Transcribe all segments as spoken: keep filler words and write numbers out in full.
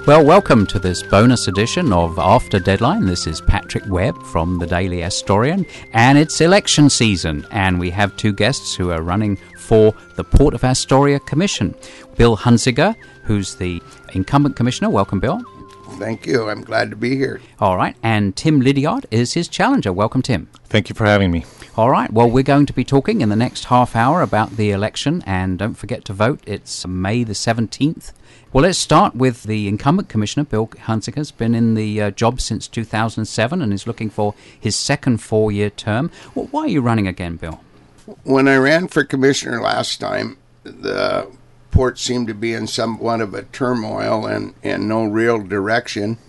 Well, welcome to this bonus edition of After Deadline. This is Patrick Webb from the Daily Astorian, and it's election season, and we have two guests who are running for the Port of Astoria Commission. Bill Hunziker, who's the incumbent commissioner. Welcome, Bill. Thank you. I'm glad to be here. All right, and Tim Lydiard is his challenger. Welcome, Tim. Thank you for having me. All right, well, we're going to be talking in the next half hour about the election, and don't forget to vote. It's May the seventeenth. Well, let's start with the incumbent commissioner, Bill Hunziker. Has been in the uh, job since two thousand seven and is looking for his second four-year term. Well, why are you running again, Bill? When I ran for commissioner last time, the port seemed to be in somewhat of a turmoil and, and no real direction.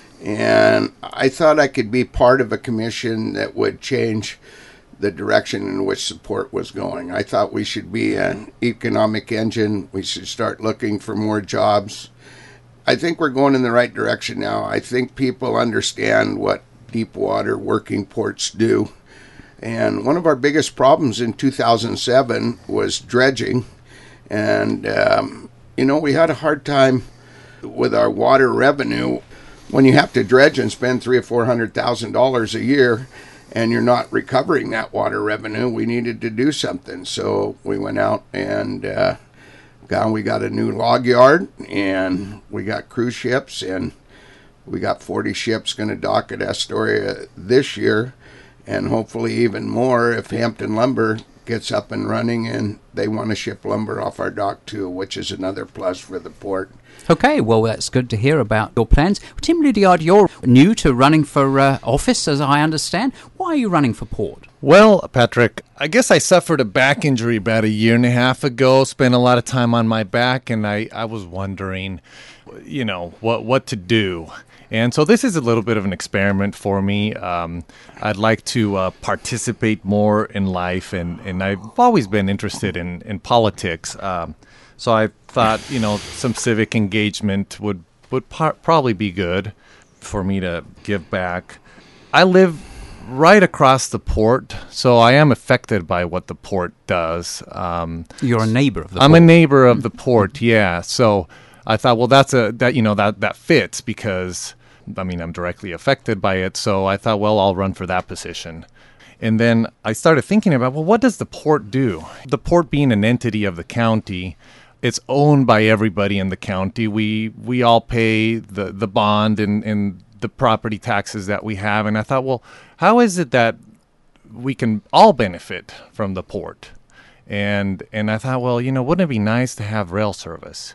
And I thought I could be part of a commission that would change the direction in which the port was going. I thought we should be an economic engine. We should start looking for more jobs. I think we're going in the right direction now. I think people understand what deep water working ports do. And one of our biggest problems in two thousand seven was dredging. And, um, you know, we had a hard time with our water revenue. When you have to dredge and spend three or four hundred thousand dollars a year, and you're not recovering that water revenue, we needed to do something. So we went out and uh, got, we got a new log yard, and we got cruise ships, and we got forty ships going to dock at Astoria this year, and hopefully even more if Hampton Lumber gets up and running and they want to ship lumber off our dock too, which is another plus for the port. Okay, well, that's good to hear about your plans. Tim Lydiard, you're new to running for uh, office, as I understand. Why are you running for port? Well, Patrick, I guess I suffered a back injury about a year and a half ago, spent a lot of time on my back, and I, I was wondering, you know, what, what to do. And so this is a little bit of an experiment for me. Um, I'd like to uh, participate more in life, and, and I've always been interested in, in politics. Um, so I thought, you know, some civic engagement would, would par- probably be good for me to give back. I live right across the port, so I am affected by what the port does. Um, You're a neighbor of the I'm port. a neighbor of the port, yeah. So I thought, well, that's a that you know that that fits because I mean I'm directly affected by it. So I thought, well, I'll run for that position. And then I started thinking about, well, what does the port do? The port being an entity of the county, it's owned by everybody in the county. We we all pay the the bond and and the property taxes that we have. And I thought, well, how is it that we can all benefit from the port? And and I thought, well, you know, wouldn't it be nice to have rail service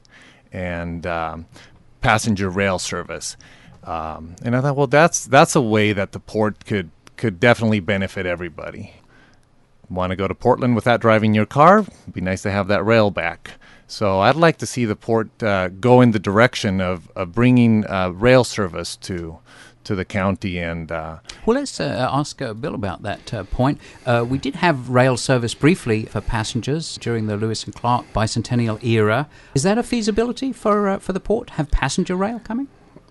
and um, passenger rail service? Um, and I thought, well, that's that's a way that the port could could definitely benefit everybody. Want to go to Portland without driving your car? It'd be nice to have that rail back. So I'd like to see the port uh, go in the direction of, of bringing uh, rail service to to the county. And uh, Well, let's uh, ask uh, Bill about that uh, point. Uh, we did have rail service briefly for passengers during the Lewis and Clark bicentennial era. Is that a feasibility for uh, for the port? Have passenger rail coming?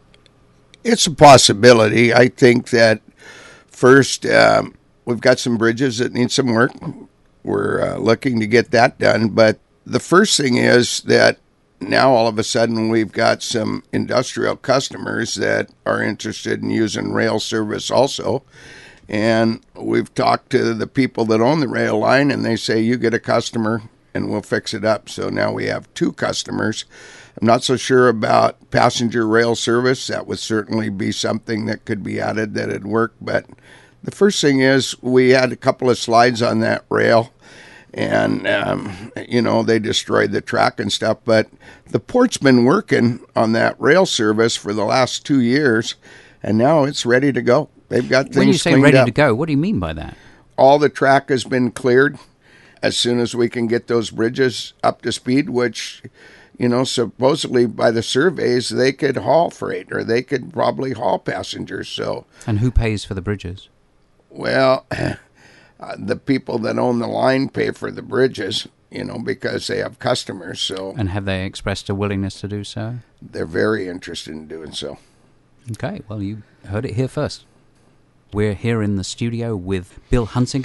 It's a possibility. I think that first, um, we've got some bridges that need some work. We're uh, looking to get that done. But the first thing is that now all of a sudden we've got some industrial customers that are interested in using rail service also. And we've talked to the people that own the rail line, and they say, you get a customer and we'll fix it up. So now we have two customers. I'm not so sure about passenger rail service. That would certainly be something that could be added that would work. But the first thing is we had a couple of slides on that rail, and, um, you know, they destroyed the track and stuff. But the port's been working on that rail service for the last two years, and now it's ready to go. They've got things When you say cleaned ready up. to go, what do you mean by that? All the track has been cleared as soon as we can get those bridges up to speed, which, you know, supposedly by the surveys, they could haul freight or they could probably haul passengers. So, And who pays for the bridges? well, uh, the people that own the line pay for the bridges, you know, because they have customers. So, And have they expressed a willingness to do so? they're very interested in doing so. Okay, well, you heard it here first. We're here in the studio with Bill Hunziker,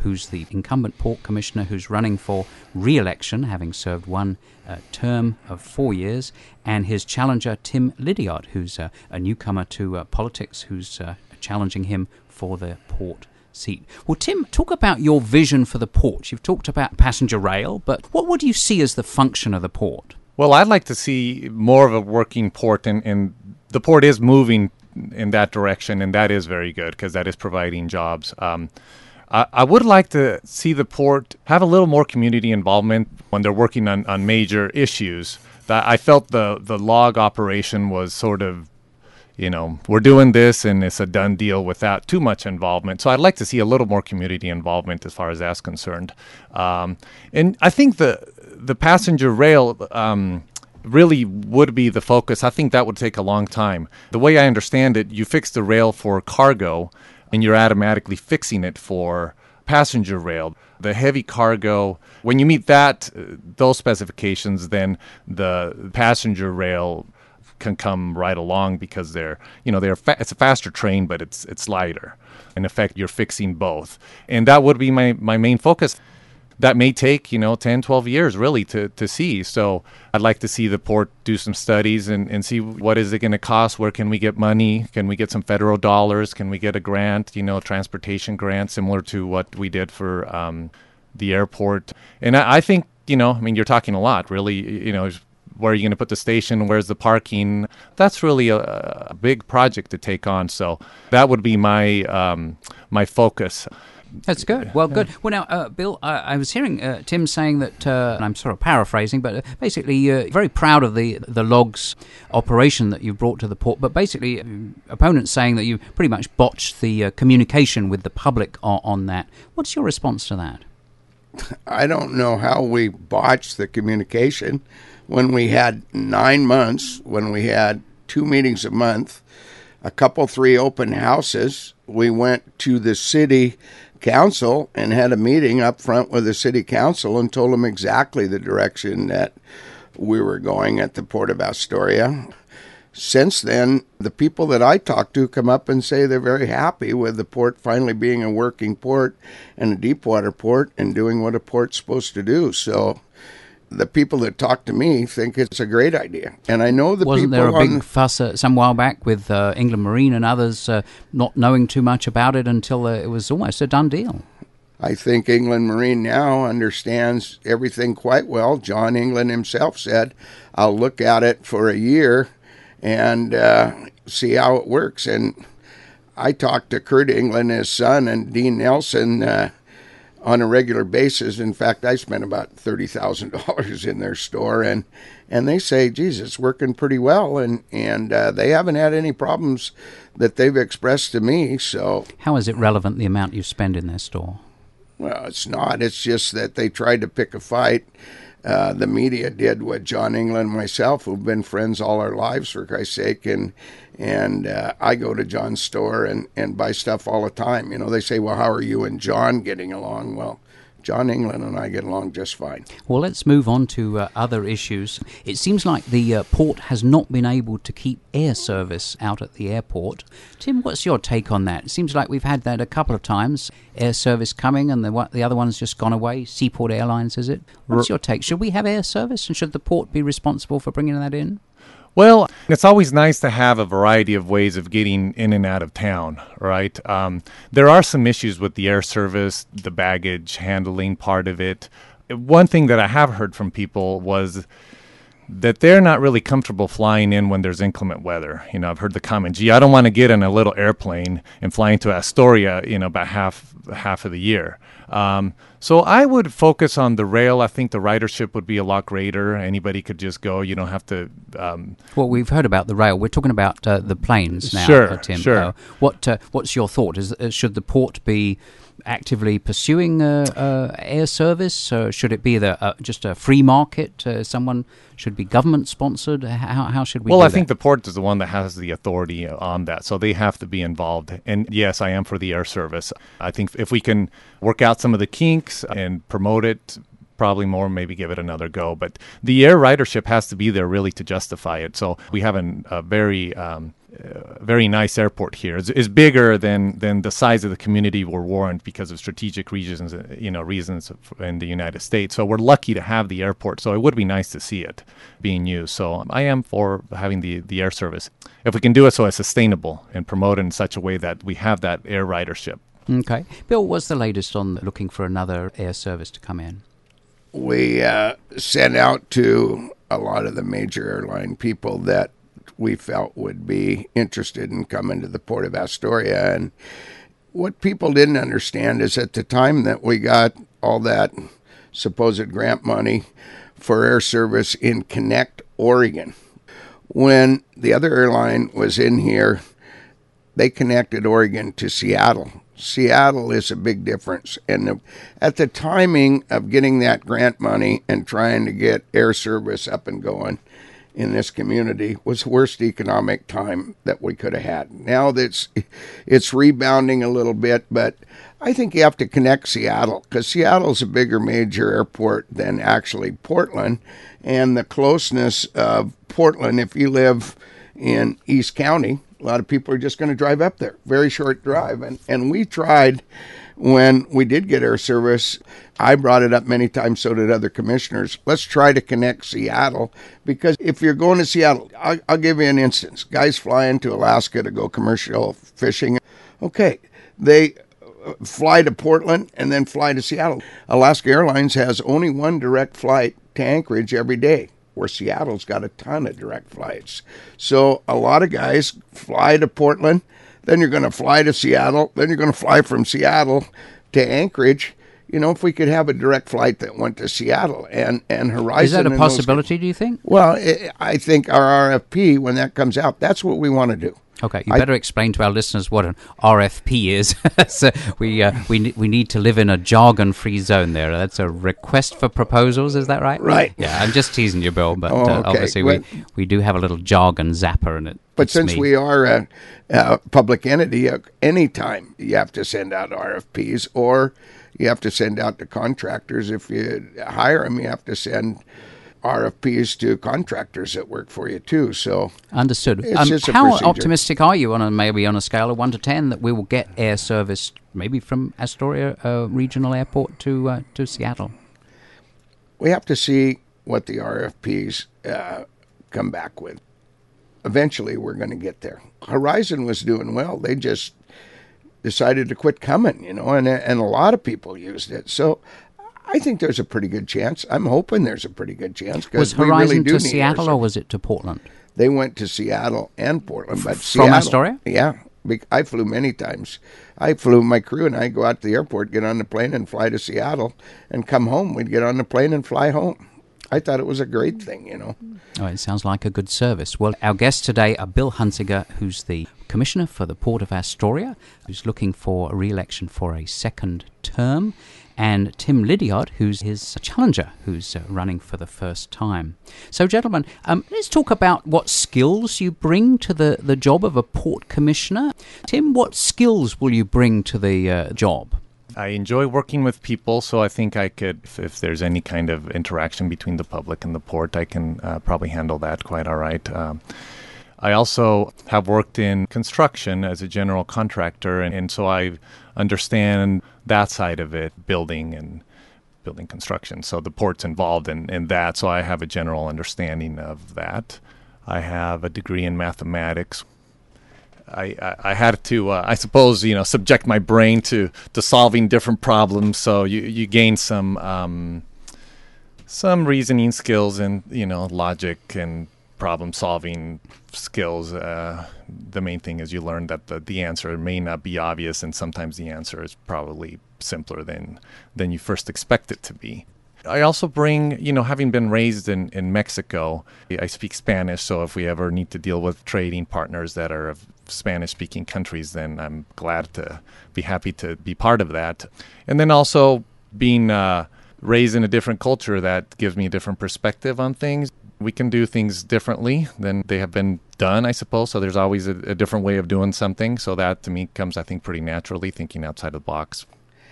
who's the incumbent port commissioner who's running for re-election, having served one uh, term of four years, and his challenger, Tim Lydiard, who's uh, a newcomer to uh, politics, who's uh, challenging him for the port seat. Well, Tim, talk about your vision for the port. You've talked about passenger rail, but what would you see as the function of the port? Well, I'd like to see more of a working port, and, and the port is moving in that direction, and that is very good because that is providing jobs. Um, I, I would like to see the port have a little more community involvement when they're working on, on major issues. That I felt the, the log operation was sort of, you know, we're doing this and it's a done deal without too much involvement. So I'd like to see a little more community involvement as far as that's concerned. Um, and I think the the passenger rail um, really would be the focus. I think that would take a long time. The way I understand it, you fix the rail for cargo and you're automatically fixing it for passenger rail. The heavy cargo, when you meet that, uh, those specifications, then the passenger rail can come right along because they're, you know, they're fa- it's a faster train, but it's it's lighter. In effect, you're fixing both. And that would be my, my main focus. That may take, you know, ten, twelve years really to, to see. So I'd like to see the port do some studies and, and see what is it going to cost, where can we get money, can we get some federal dollars, can we get a grant, you know, transportation grant similar to what we did for um, the airport. And I, I think, you know, I mean, you're talking a lot really, you know, where are you going to put the station, where's the parking? That's really a, a big project to take on. So that would be my um, my focus. That's good. Well, good. Well, now, uh, Bill, uh, I was hearing uh, Tim saying that, uh, and I'm sort of paraphrasing, but uh, basically you're very proud of the the logs operation that you brought to the port, but basically uh, opponents saying that you pretty much botched the uh, communication with the public on, on that. What's your response to that? I don't know how we botched the communication when we had nine months, when we had two meetings a month, a couple, three open houses. We went to the city council and had a meeting up front with the city council and told them exactly the direction that we were going at the Port of Astoria. Since then, the people that I talk to come up and say they're very happy with the port finally being a working port and a deep water port and doing what a port's supposed to do. So the people that talk to me think it's a great idea. And I know the Wasn't people there a big on, fuss uh, some while back with uh, England Marine and others uh, not knowing too much about it until uh, it was almost a done deal? I think England Marine now understands everything quite well. John England himself said, I'll look at it for a year and uh, see how it works. And I talked to Kurt England, his son, and Dean Nelson uh, on a regular basis. In fact, I spent about thirty thousand dollars in their store, and and they say, geez, it's working pretty well, and, and uh, they haven't had any problems that they've expressed to me. So how is it relevant, the amount you spend in their store? Well, it's not. It's just that they tried to pick a fight. Uh, the media did what John England and myself, who've been friends all our lives, for Christ's sake, and and uh, I go to John's store and, and buy stuff all the time. You know, they say, well, how are you and John getting along? Well, John England and I get along just fine. Well, let's move on to uh, other issues. It seems like the uh, port has not been able to keep air service out at the airport. Tim, what's your take on that? It seems like we've had that a couple of times, air service coming, and the the other one's just gone away. Seaport Airlines, is it? What's your take? Should we have air service, and should the port be responsible for bringing that in? Well, it's always nice to have a variety of ways of getting in and out of town, right? Um, there are some issues with the air service, the baggage handling part of it. One thing that I have heard from people was that they're not really comfortable flying in when there's inclement weather. You know, I've heard the comment, gee, I don't want to get in a little airplane and fly into Astoria, you know, about half half of the year. Um, so I would focus on the rail. I think the ridership would be a lot greater. Anybody could just go. You don't have to... Um, well, we've heard about the rail. We're talking about uh, the planes now, sure, uh, Tim. Sure, uh, what, uh, What's your thought? Is uh, should the port be actively pursuing uh, uh, air service? Uh, should it be the uh, just a free market? Uh, someone should be government sponsored? How how should we? Well, do I that? think the port is the one that has the authority on that, so they have to be involved. And yes, I am for the air service. I think if we can work out some of the kinks and promote it, probably more, maybe give it another go. But the air ridership has to be there really to justify it. So we have an, a very um, uh, very nice airport here. It's, it's bigger than, than the size of the community we're warned because of strategic reasons, uh, you know, reasons in the United States. So we're lucky to have the airport. So it would be nice to see it being used. So um, I am for having the, the air service. If we can do it so it's sustainable and promote it in such a way that we have that air ridership. Okay. Bill, what's the latest on looking for another air service to come in? We uh, sent out to a lot of the major airline people that we felt would be interested in coming to the Port of Astoria. And what people didn't understand is at the time that we got all that supposed grant money for air service in Connect, Oregon, when the other airline was in here, they connected Oregon to Seattle. Seattle is a big difference. And the, at the timing of getting that grant money and trying to get air service up and going in this community was the worst economic time that we could have had. Now that's it's rebounding a little bit, but I think you have to connect Seattle because Seattle's a bigger major airport than actually Portland. And the closeness of Portland, if you live in East County, a lot of people are just going to drive up there. Very short drive. And, and we tried when we did get air service. I brought it up many times, so did other commissioners. Let's try to connect Seattle, because if you're going to Seattle, I'll, I'll give you an instance. Guys flying to Alaska to go commercial fishing. Okay, they fly to Portland and then fly to Seattle. Alaska Airlines has only one direct flight to Anchorage every day, where Seattle's got a ton of direct flights. So a lot of guys fly to Portland, then you're going to fly to Seattle, then you're going to fly from Seattle to Anchorage. You know, if we could have a direct flight that went to Seattle and, and Horizon. Is that a possibility, do you think? Well, it, I think our R F P, when that comes out, that's what we want to do. Okay, you better I, explain to our listeners what an R F P is. so we uh, we we need to live in a jargon-free zone there. That's a request for proposals, is that right? Right. Yeah, I'm just teasing you, Bill, but oh, uh, okay. obviously well, we, we do have a little jargon zapper in it. But since me. we are a, a public entity, uh, anytime you have to send out R F Ps, or you have to send out to contractors. If you hire them, you have to send R F Ps to contractors that work for you too. So understood. It's Um, just a how procedure. optimistic are you on a, maybe on a scale of one to ten that we will get air service maybe from Astoria uh, Regional Airport to uh, to Seattle? We have to see what the R F Ps uh, come back with. Eventually, we're going to get there. Horizon was doing well. They just decided to quit coming, you know, and and a lot of people used it. So I think there's a pretty good chance. I'm hoping there's a pretty good chance. Was we Horizon really do to need Seattle air or was it to Portland? They went to Seattle and Portland. But From Seattle, Astoria? Yeah. I flew many times. I flew, my crew and I go out to the airport, get on the plane and fly to Seattle and come home. We'd get on the plane and fly home. I thought it was a great thing, you know. Oh, it sounds like a good service. Well, our guests today are Bill Hunsinger, who's the Commissioner for the Port of Astoria, who's looking for a re-election for a second term, and Tim Lydiard, who's his challenger, who's uh, running for the first time. So, gentlemen, um, let's talk about what skills you bring to the, the job of a Port Commissioner. Tim, what skills will you bring to the uh, job? I enjoy working with people, so I think I could, if, if there's any kind of interaction between the public and the port, I can uh, probably handle that quite all right. Um, I also have worked in construction as a general contractor, and, and so I understand that side of it, building and building construction. So the port's involved in, in that, so I have a general understanding of that. I have a degree in mathematics. I, I, I had to, uh, I suppose, you know, subject my brain to, to solving different problems. So you, you gain some um, some reasoning skills and, you know, logic and problem solving skills. Uh, the main thing is you learn that the, the answer may not be obvious, and sometimes the answer is probably simpler than than you first expect it to be. I also bring, you know, having been raised in, in Mexico, I speak Spanish, so if we ever need to deal with trading partners that are of Spanish-speaking countries, then I'm glad to be happy to be part of that. And then also being uh, raised in a different culture, that gives me a different perspective on things. We can do things differently than they have been done, I suppose, so there's always a, a different way of doing something, so that to me comes, I think, pretty naturally, thinking outside the box.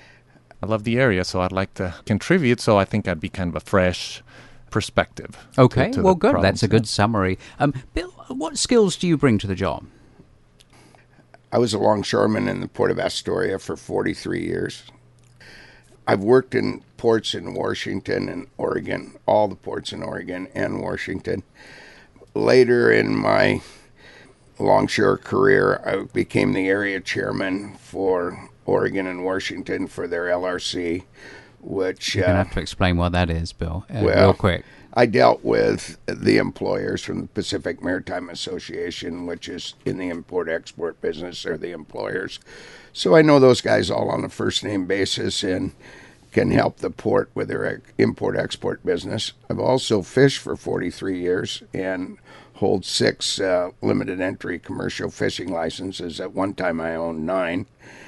I love the area, so I'd like to contribute, so I think I'd be kind of a fresh perspective. Okay, to, to well, the good. problems. That's a good summary. Um, Bill, what skills do you bring to the job? I was a longshoreman in the Port of Astoria for forty-three years. I've worked in ports in Washington and Oregon, all the ports in Oregon and Washington. Later in my longshore career, I became the area chairman for Oregon and Washington for their L R C, which... You're going to uh, have to explain what that is, Bill, uh, well, real quick. I dealt with the employers from the Pacific Maritime Association, which is in the import-export business. They're the employers. So I know those guys all on a first-name basis and can help the port with their import-export business. I've also fished for forty-three years and hold six uh, limited entry commercial fishing licenses. At one time I owned nine.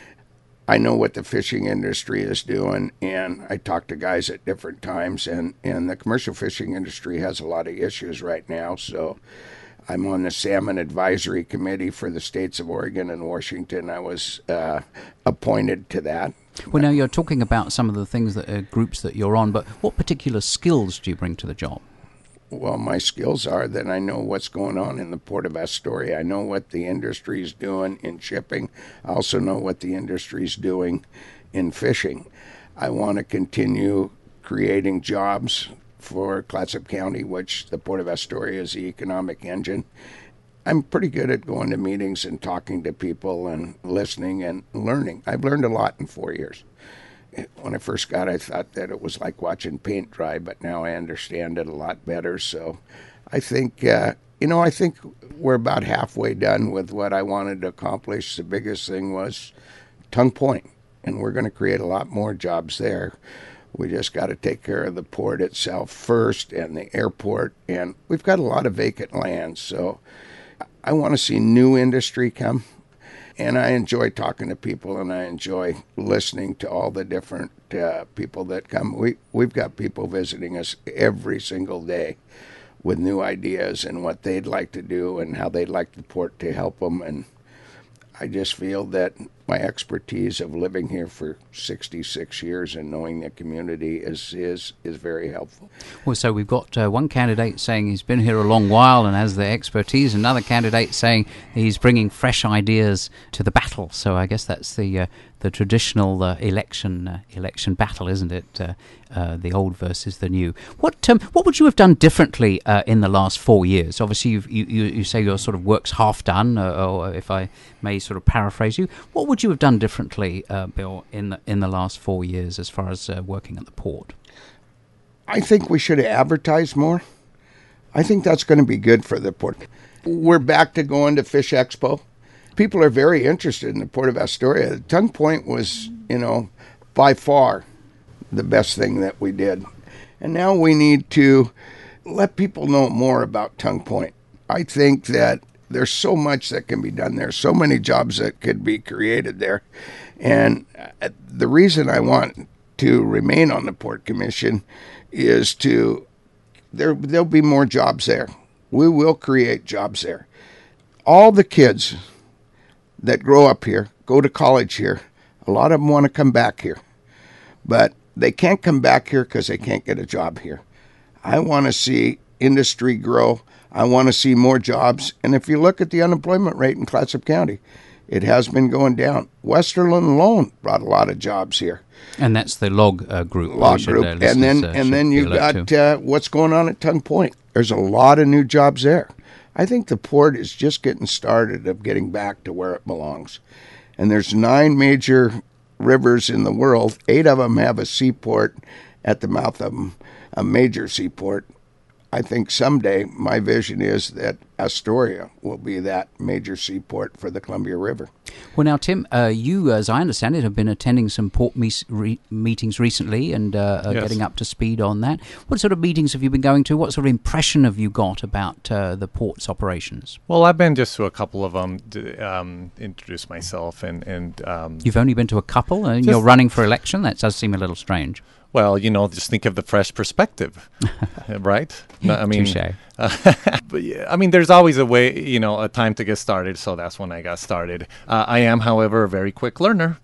I know what the fishing industry is doing, and I talk to guys at different times, and, and the commercial fishing industry has a lot of issues right now. So I'm on the Salmon Advisory Committee for the states of Oregon and Washington. I was uh, appointed to that. Well, now you're talking about some of the things that uh, groups that you're on, but what particular skills do you bring to the job? Well, my skills are that I know what's going on in the Port of Astoria. I know what the industry is doing in shipping. I also know what the industry is doing in fishing. I want to continue creating jobs for Clatsop County, which the Port of Astoria is the economic engine. I'm pretty good at going to meetings and talking to people and listening and learning. I've learned a lot in four years. When I first got it, I thought that it was like watching paint dry, but now I understand it a lot better. So I think, uh, you know, I think we're about halfway done with what I wanted to accomplish. The biggest thing was Tongue Point, and we're going to create a lot more jobs there. We just got to take care of the port itself first and the airport, and we've got a lot of vacant land. So I want to see new industry come. And I enjoy talking to people, and I enjoy listening to all the different uh, people that come. We, we've got people visiting us every single day with new ideas and what they'd like to do and how they'd like the port to help them. And I just feel that my expertise of living here for sixty-six years and knowing the community is is, is very helpful. Well, so we've got uh, one candidate saying he's been here a long while and has the expertise, another candidate saying he's bringing fresh ideas to the battle. So I guess that's the uh, the traditional uh, election uh, election battle, isn't it? Uh, uh, the old versus the new. What um, what would you have done differently uh, in the last four years? Obviously, you've, you you you say your sort of work's half done, uh, or if I may sort of paraphrase you, what would you have done differently, uh, Bill, in the, in the last four years as far as uh, working at the port? I think we should have advertised more. I think that's going to be good for the port. We're back to going to Fish Expo. People are very interested in the Port of Astoria. Tongue Point was, you know, by far the best thing that we did. And now we need to let people know more about Tongue Point. I think that there's so much that can be done there, so many jobs that could be created there. And the reason I want to remain on the Port Commission is to, there, there'll be more jobs there. We will create jobs there. All the kids that grow up here, go to college here, a lot of them want to come back here. But they can't come back here because they can't get a job here. I want to see industry grow. I want to see more jobs. And if you look at the unemployment rate in Clatsop County, it has been going down. Westerland alone brought a lot of jobs here. And that's the log uh, group. Log should, group. Uh, and then uh, and then you've got uh, what's going on at Tongue Point. There's a lot of new jobs there. I think the port is just getting started of getting back to where it belongs. And there's nine major rivers in the world. Eight of them have a seaport at the mouth of them, a major seaport. I think someday my vision is that Astoria will be that major seaport for the Columbia River. Well, now, Tim, uh, you, as I understand it, have been attending some port me- re- meetings recently and uh, yes. getting up to speed on that. What sort of meetings have you been going to? What sort of impression have you got about uh, the port's operations? Well, I've been just to a couple of them to um, introduce myself. and, and um, You've only been to a couple and you're running for election? That does seem a little strange. Well, you know, just think of the fresh perspective, right? No, I mean, Touché. Uh, but yeah, I mean, there's always a way, you know, a time to get started. So that's when I got started. Uh, I am, however, a very quick learner.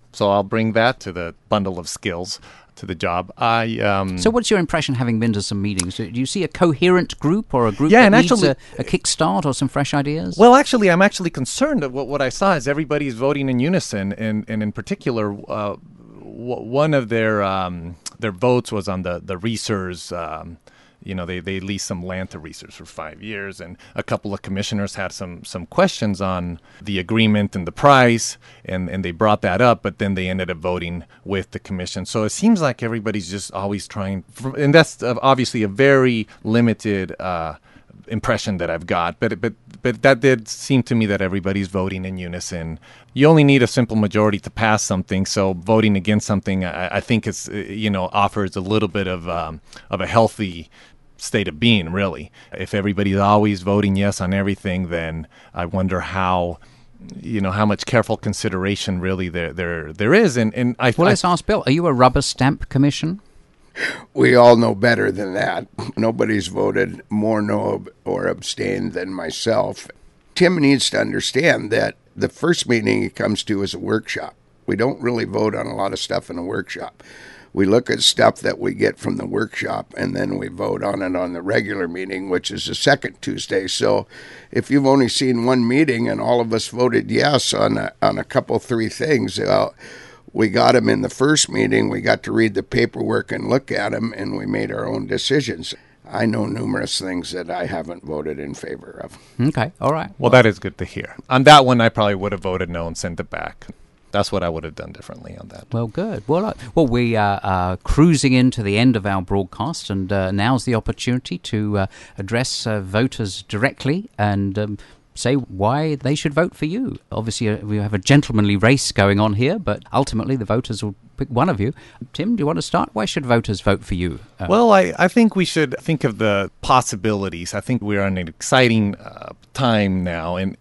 So I'll bring that to the bundle of skills to the job. I um, So what's your impression, having been to some meetings? Do you see a coherent group or a group Yeah, that and needs actually- a, a kickstart or some fresh ideas? Well, actually, I'm actually concerned that what, what I saw is everybody's voting in unison, and, and in particular, uh, w- one of their um, their votes was on the the Reesers. Um, you know, they, they leased some land to Reesers for five years, and a couple of commissioners had some some questions on the agreement and the price, and, and they brought that up, but then they ended up voting with the commission. So it seems like everybody's just always trying, and that's obviously a very limited uh, impression that I've got, but but but that did seem to me that everybody's voting in unison. You only need a simple majority to pass something, so voting against something, I, I think, is you know offers a little bit of um, of a healthy state of being, really. If everybody's always voting yes on everything, then I wonder how. You know how much careful consideration really there there there is, and and I. well, I, let's ask Bill. Are you a rubber stamp commission? We all know better than that. Nobody's voted more no or abstained than myself. Tim needs to understand that the first meeting he comes to is a workshop. We don't really vote on a lot of stuff in a workshop. We look at stuff that we get from the workshop, and then we vote on it on the regular meeting, which is the second Tuesday. So if you've only seen one meeting and all of us voted yes on a, on a couple, three things, uh, we got them in the first meeting. We got to read the paperwork and look at them, and we made our own decisions. I know numerous things that I haven't voted in favor of. Okay, all right. well, that is good to hear. On that one, I probably would have voted no and sent it back. That's what I would have done differently on that. Well, good. Well, uh, well, we are uh, cruising into the end of our broadcast, and uh, now's the opportunity to uh, address uh, voters directly and um, say why they should vote for you. Obviously, uh, we have a gentlemanly race going on here, but ultimately the voters will pick one of you. Tim, do you want to start? Why should voters vote for you? Uh, Well, I, I think we should think of the possibilities. I think we're in an exciting uh, time now, and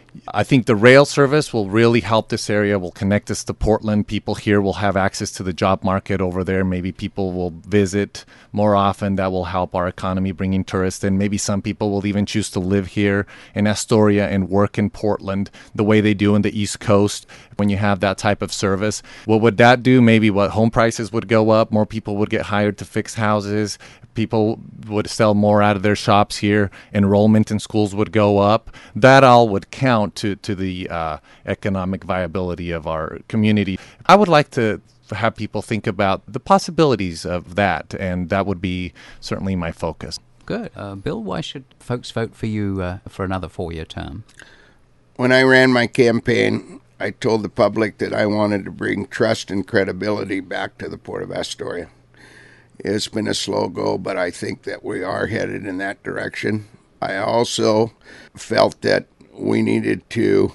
I think the rail service will really help this area, will connect us to Portland. People here will have access to the job market over there. Maybe people will visit more often. That will help our economy, bringing tourists in. Maybe some people will even choose to live here in Astoria and work in Portland the way they do in the East Coast when you have that type of service. What would that do? Maybe what home prices would go up. More people would get hired to fix houses. People would sell more out of their shops here. Enrollment in schools would go up. That all would count to, to the uh, economic viability of our community. I would like to have people think about the possibilities of that, and that would be certainly my focus. good. Uh, Bill, why should folks vote for you uh, for another four-year term? When I ran my campaign, I told the public that I wanted to bring trust and credibility back to the Port of Astoria. It's been a slow go, but I think that we are headed in that direction. I also felt that we needed to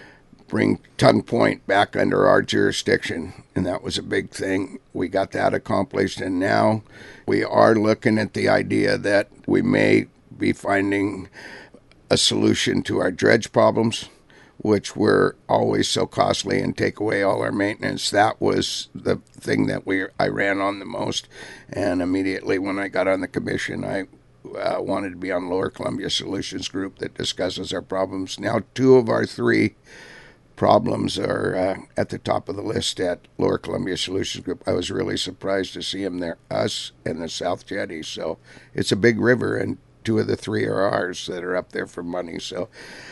bring Tongue Point back under our jurisdiction, and that was a big thing. We got that accomplished, and now we are looking at the idea that we may be finding a solution to our dredge problems, which were always so costly, and take away all our maintenance. That was the thing that we I ran on the most, and immediately when I got on the commission, I uh, wanted to be on Lower Columbia Solutions Group that discusses our problems. Now two of our three problems are uh, at the top of the list at Lower Columbia Solutions Group. I was really surprised to see them there, us and the South Jetty. So it's a big river, and two of the three are ours that are up there for money. So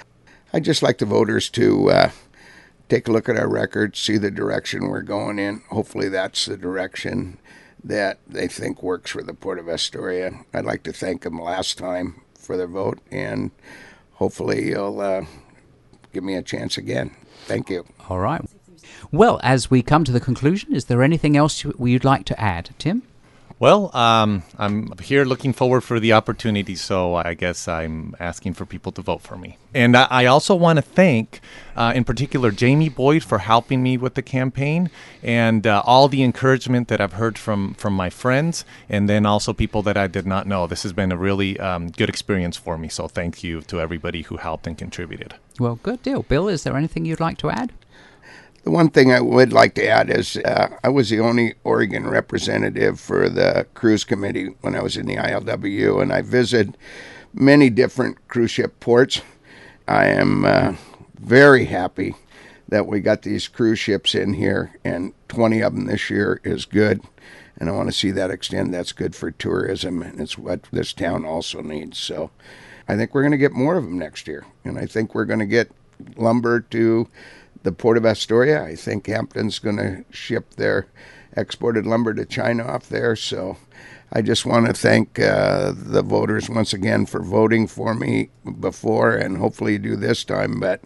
I'd just like the voters to uh, take a look at our record, see the direction we're going in. Hopefully that's the direction that they think works for the Port of Astoria. I'd like to thank them last time for their vote, and hopefully you'll uh, give me a chance again. Thank you. All right. Well, as we come to the conclusion, is there anything else you- you'd like to add, Tim? Well, um, I'm here looking forward for the opportunity, so I guess I'm asking for people to vote for me. And I, I also want to thank, uh, in particular, Jamie Boyd for helping me with the campaign, and uh, all the encouragement that I've heard from, from my friends, and then also people that I did not know. This has been a really um, good experience for me, so thank you to everybody who helped and contributed. Well, good deal. Bill, is there anything you'd like to add? The one thing I would like to add is uh, I was the only Oregon representative for the cruise committee when I was in the I L W, and I visited many different cruise ship ports. I am uh, very happy that we got these cruise ships in here, and twenty of them this year is good. And I want to see that extend. That's good for tourism, and it's what this town also needs. So I think we're going to get more of them next year. And I think we're going to get lumber to the Port of Astoria. I think Hampton's going to ship their exported lumber to China off there. So I just want to thank uh, the voters once again for voting for me before, and hopefully do this time. But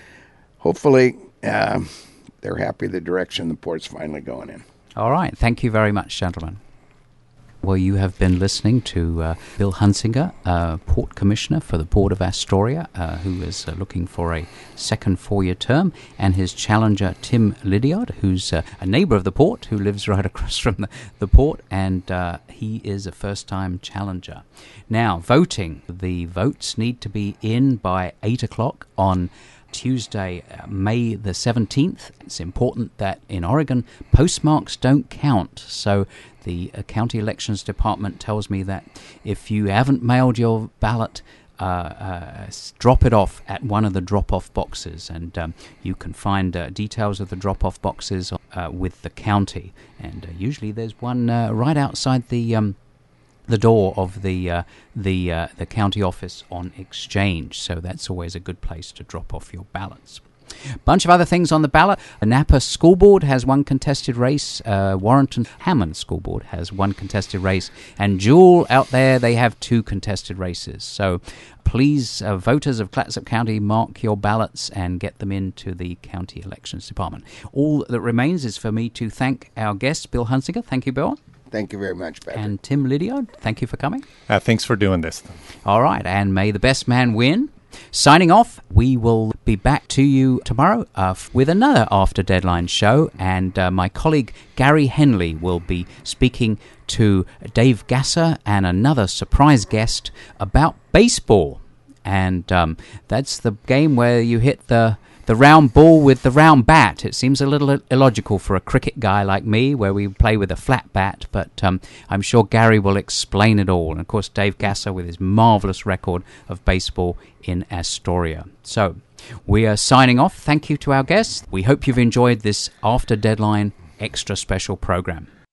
hopefully uh, they're happy the direction the port's finally going in. All right. Thank you very much, gentlemen. Well, you have been listening to uh, Bill Hunsinger, uh, Port Commissioner for the Port of Astoria, uh, who is uh, looking for a second four-year term, and his challenger, Tim Lydiard, who's uh, a neighbor of the port, who lives right across from the, the port, and uh, he is a first-time challenger. Now, voting. The votes need to be in by eight o'clock on Tuesday, uh, May the seventeenth. It's important that in Oregon, postmarks don't count. So the uh, county elections department tells me that if you haven't mailed your ballot, uh, uh, drop it off at one of the drop-off boxes. And um, you can find uh, details of the drop-off boxes uh, with the county. And uh, usually there's one uh, right outside the Um, the door of the uh, the uh, the county office on Exchange, so that's always a good place to drop off your ballots. Bunch of other things on the ballot. Napa School Board has one contested race. Uh, Warrenton Hammond School Board has one contested race, and Jewel out there, they have two contested races. So please, uh, voters of Clatsop County, mark your ballots and get them into the county elections department. All that remains is for me to thank our guest, Bill Hunsinger. Thank you, Bill. Thank you very much, Patrick. And Tim Lydiard, thank you for coming. Uh, thanks for doing this. All right, and may the best man win. Signing off, we will be back to you tomorrow uh, with another After Deadline show, and uh, my colleague Gary Henley will be speaking to Dave Gasser and another surprise guest about baseball. And um, that's the game where you hit the the round ball with the round bat. It seems a little illogical for a cricket guy like me, where we play with a flat bat, but um, I'm sure Gary will explain it all. And of course, Dave Gasser with his marvelous record of baseball in Astoria. So we are signing off. Thank you to our guests. We hope you've enjoyed this After Deadline extra special program.